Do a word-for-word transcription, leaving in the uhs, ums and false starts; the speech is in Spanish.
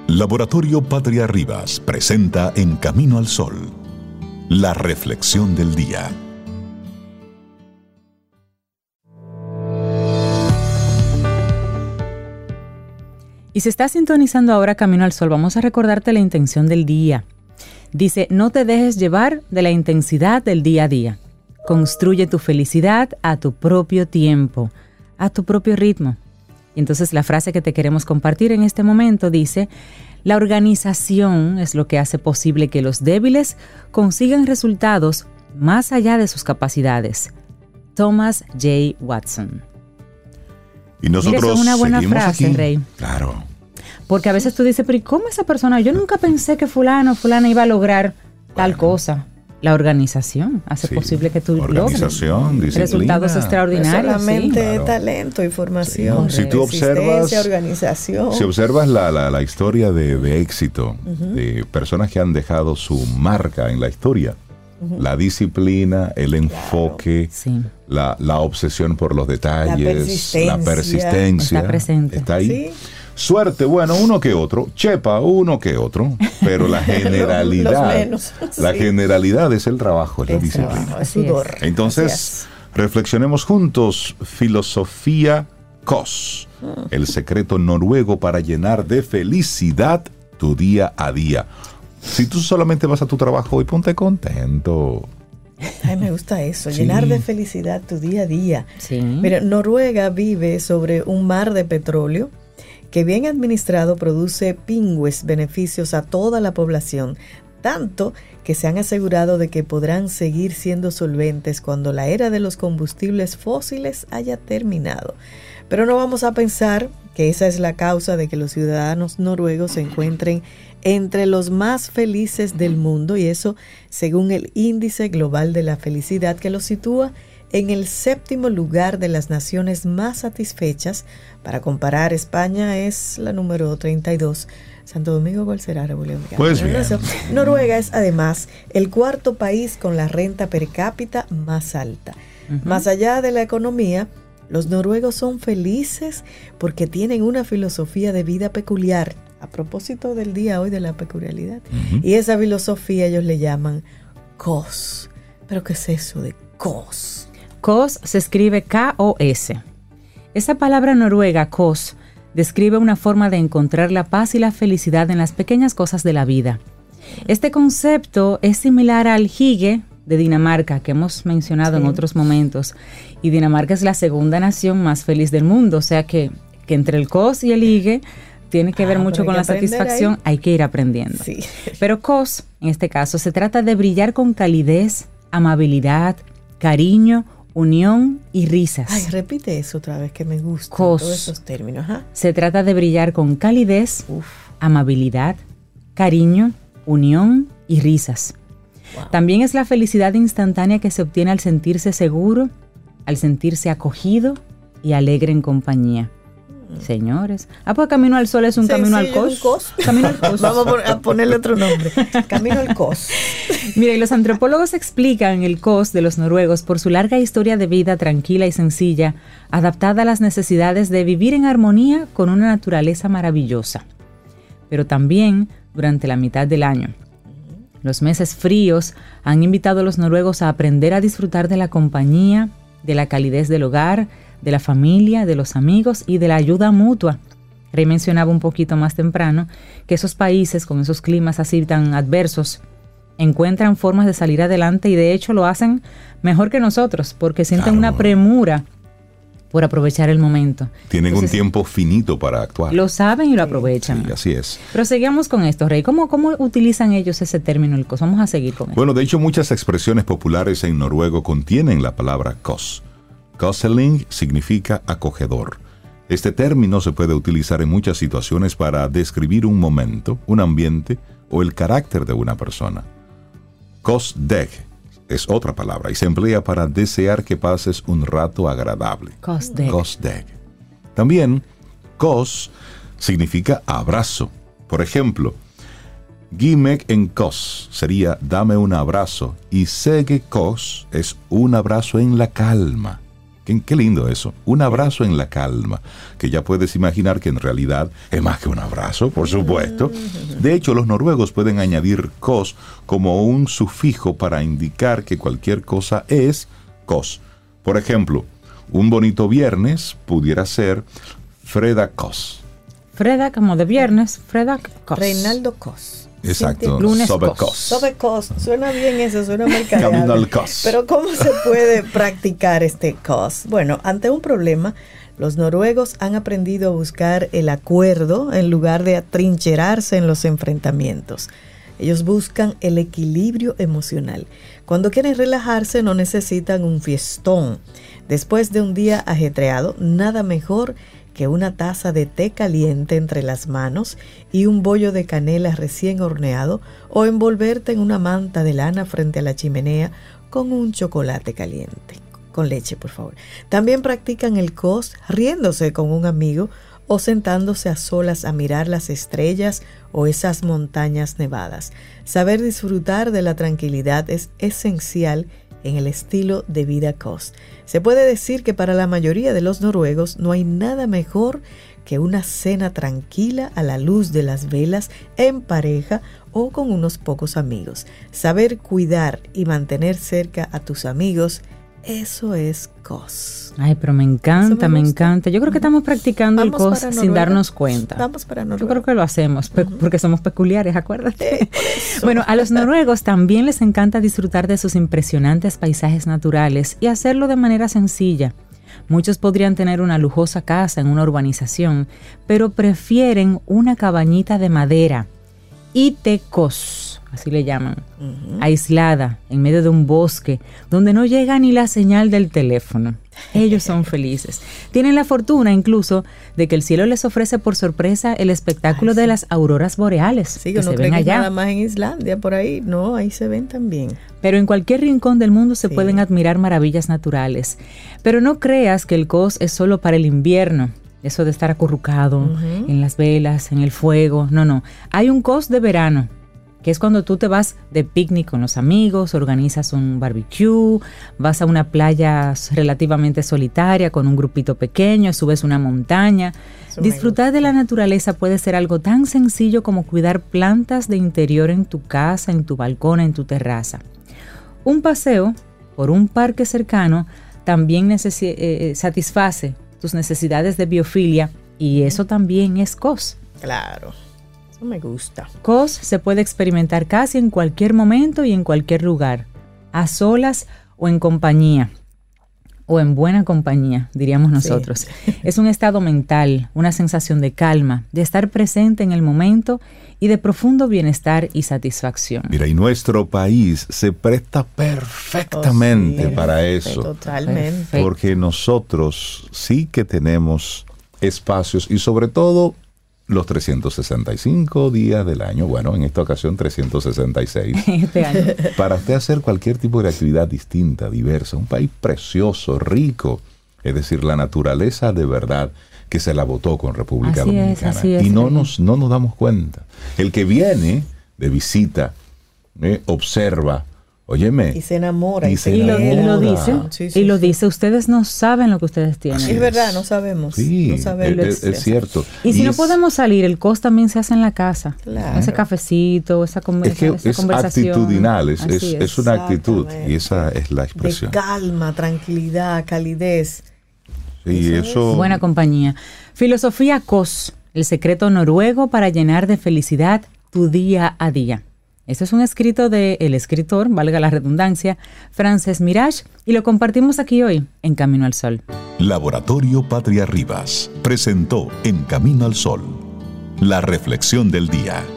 Laboratorio Patria Rivas presenta En Camino al Sol, la reflexión del día. Y si estás sintonizando ahora Camino al Sol, vamos a recordarte la intención del día. Dice, no te dejes llevar de la intensidad del día a día. Construye tu felicidad a tu propio tiempo, a tu propio ritmo. Y entonces la frase que te queremos compartir en este momento dice, la organización es lo que hace posible que los débiles consigan resultados más allá de sus capacidades. Thomas J. Watson. Y nosotros Mira, eso es una buena seguimos frase, aquí. Rey. Claro. Porque a veces tú dices, pero ¿y cómo esa persona? Yo nunca pensé que fulano o fulana iba a lograr tal Bueno. cosa. La organización hace Sí. posible que tú Organización, logres disciplina. resultados extraordinarios. No solamente sí. Claro. talento y formación, Sí. Si tú resistencia, observas- organización. Si observas la, la, la historia de, de éxito, uh-huh. de personas que han dejado su marca en la historia, uh-huh. la disciplina, el enfoque, Sí. la, la obsesión por los detalles, La persistencia. la persistencia, Está presente. está ahí. ¿Sí? Suerte, bueno, uno que otro, chepa, uno que otro, pero la generalidad, Los menos, la sí. generalidad es el trabajo, es la El disciplina. trabajo, es Así es. sudor. Entonces, Así reflexionemos juntos, filosofía K O S, el secreto noruego para llenar de felicidad tu día a día. Si tú solamente vas a tu trabajo y ponte contento. es. Ay, me gusta eso, Sí. llenar de felicidad tu día a día. Sí. Mira, Noruega vive sobre un mar de petróleo que bien administrado produce pingües beneficios a toda la población, tanto que se han asegurado de que podrán seguir siendo solventes cuando la era de los combustibles fósiles haya terminado. Pero no vamos a pensar que esa es la causa de que los ciudadanos noruegos se encuentren entre los más felices del mundo, y eso según el Índice Global de la Felicidad, que los sitúa en el séptimo lugar de las naciones más satisfechas. Para comparar, España es la número treinta y dos. Santo Domingo, ¿cuál será, República Dominicana? Pues bien. Noruega es además el cuarto país con la renta per cápita más alta. Uh-huh. Más allá de la economía, los noruegos son felices porque tienen una filosofía de vida peculiar. A propósito del día hoy de la peculiaridad. Uh-huh. Y esa filosofía ellos le llaman K O S. ¿Pero qué es eso de K O S? K O S se escribe K O S. Esa palabra noruega, K O S, describe una forma de encontrar la paz y la felicidad en las pequeñas cosas de la vida. Este concepto es similar al hygge de Dinamarca, que hemos mencionado sí. en otros momentos. Y Dinamarca es la segunda nación más feliz del mundo, o sea que, que entre el K O S y el hygge tiene que ah, ver mucho con la satisfacción, ahí. Hay que ir aprendiendo. Sí. Pero K O S, en este caso, se trata de brillar con calidez, amabilidad, cariño, unión y risas. Ay, repite eso otra vez que me gustan K O S. todos esos términos. Ajá. Se trata de brillar con calidez, Uf. amabilidad, cariño, unión y risas. Wow. También es la felicidad instantánea que se obtiene al sentirse seguro, al sentirse acogido y alegre en compañía. Señores. Ah, pues Camino al Sol es un camino al K O S. Camino al K O S. Vamos a ponerle otro nombre. Camino al K O S. Mira, y los antropólogos explican el K O S de los noruegos por su larga historia de vida tranquila y sencilla, adaptada a las necesidades de vivir en armonía con una naturaleza maravillosa. Pero también durante la mitad del año. Los meses fríos han invitado a los noruegos a aprender a disfrutar de la compañía, de la calidez del hogar, de la familia, de los amigos y de la ayuda mutua. Rey mencionaba un poquito más temprano que esos países con esos climas así tan adversos encuentran formas de salir adelante y de hecho lo hacen mejor que nosotros porque sienten claro. una premura por aprovechar el momento. Tienen Entonces, un tiempo finito para actuar. Lo saben y lo aprovechan. Sí, así es. Pero seguimos con esto, Rey. ¿Cómo, cómo utilizan ellos ese término, el K O S? Vamos a seguir con eso. Bueno, de hecho muchas expresiones populares en noruego contienen la palabra K O S. Koseling significa acogedor. Este término se puede utilizar en muchas situaciones para describir un momento, un ambiente o el carácter de una persona. Kosdeg es otra palabra y se emplea para desear que pases un rato agradable. Kosdeg. Kosdeg. También, Kos significa abrazo. Por ejemplo, Gimek en Kos sería dame un abrazo y Sege Kos es un abrazo en la calma. Qué, qué lindo eso. Un abrazo en la calma, que ya puedes imaginar que en realidad es más que un abrazo, por supuesto. De hecho, los noruegos pueden añadir kos como un sufijo para indicar que cualquier cosa es kos. Por ejemplo, un bonito viernes pudiera ser fredag kos. Fredag como de viernes, fredag kos. Reinaldo Kos. Exacto, lunes Sobe kos. kos. Sobe Kos, suena bien eso, suena mercadeable. Camino al kos. Pero ¿cómo se puede practicar este kos? Bueno, ante un problema, los noruegos han aprendido a buscar el acuerdo en lugar de atrincherarse en los enfrentamientos. Ellos buscan el equilibrio emocional. Cuando quieren relajarse no necesitan un fiestón. Después de un día ajetreado, nada mejor que una taza de té caliente entre las manos y un bollo de canela recién horneado, o envolverte en una manta de lana frente a la chimenea con un chocolate caliente. Con leche, por favor. También practican el kos riéndose con un amigo o sentándose a solas a mirar las estrellas o esas montañas nevadas. Saber disfrutar de la tranquilidad es esencial en el estilo de vida kos. Se puede decir que para la mayoría de los noruegos no hay nada mejor que una cena tranquila a la luz de las velas en pareja o con unos pocos amigos. Saber cuidar y mantener cerca a tus amigos, eso es kos. Ay, pero me encanta, me, me encanta. Yo creo que estamos practicando Vamos el kos para sin Noruega. darnos cuenta. Vamos para Noruega. Yo creo que lo hacemos, pe- Ujú. porque somos peculiares, acuérdate. Eh, por eso. Bueno, a los noruegos también les encanta disfrutar de sus impresionantes paisajes naturales y hacerlo de manera sencilla. Muchos podrían tener una lujosa casa en una urbanización, pero prefieren una cabañita de madera, itekos, así le llaman, Ujú. aislada, en medio de un bosque, donde no llega ni la señal del teléfono. Ellos son felices. Tienen la fortuna incluso de que el cielo les ofrece por sorpresa el espectáculo Ay, sí. de las auroras boreales, Sí, que uno se cree ven que es allá. nada más en Islandia, por ahí. No, ahí se ven también. Pero en cualquier rincón del mundo se Sí. pueden admirar maravillas naturales. Pero no creas que el kos es solo para el invierno. Eso de estar acurrucado Ujú. en las velas, en el fuego. No, no. Hay un kos de verano, que es cuando tú te vas de picnic con los amigos, organizas un barbecue, vas a una playa relativamente solitaria con un grupito pequeño, subes una montaña. Eso me Disfrutar de la naturaleza puede ser algo tan sencillo como cuidar plantas de interior en tu casa, en tu balcón, en tu terraza. Un paseo por un parque cercano también necesi- eh, satisface tus necesidades de biofilia, y eso también es kos. Claro, eso me gusta. Kos se puede experimentar casi en cualquier momento y en cualquier lugar, a solas o en compañía, o en buena compañía, diríamos nosotros. Sí. Es un estado mental, una sensación de calma, de estar presente en el momento y de profundo bienestar y satisfacción. Mira, y nuestro país se presta perfectamente Oh, sí, para eso. Totalmente. Perfecto. Porque nosotros sí que tenemos espacios y sobre todo los trescientos sesenta y cinco días del año, bueno, en esta ocasión trescientos sesenta y seis, Este año. para usted hacer cualquier tipo de actividad distinta, diversa, un país precioso, rico, es decir, la naturaleza de verdad que se la votó con República Así es, Dominicana. así es, y no sí. nos, no nos damos cuenta. El que viene de visita, eh, observa, óyeme, Y se enamora. Y se se Y lo, y queda. lo enamora. dice, Sí, sí, y lo sí. dice, ustedes no saben lo que ustedes tienen. Así Es verdad, no sabemos. sí, no sabemos. es, es cierto. Y si no es- podemos salir, el kos también se hace en la casa. Claro. Ese cafecito, esa, conver- Es que esa es conversación. actitudinal, es, es, Así es una actitud Exactamente. y esa es la De expresión. calma, tranquilidad, calidez. Y Eso eso, Buena compañía. Filosofía kos, el secreto noruego para llenar de felicidad tu día a día. Este es un escrito del escritor, valga la redundancia, Frances Mirage, y lo compartimos aquí hoy en Camino al Sol. Laboratorio Patria Rivas presentó En Camino al Sol, la reflexión del día.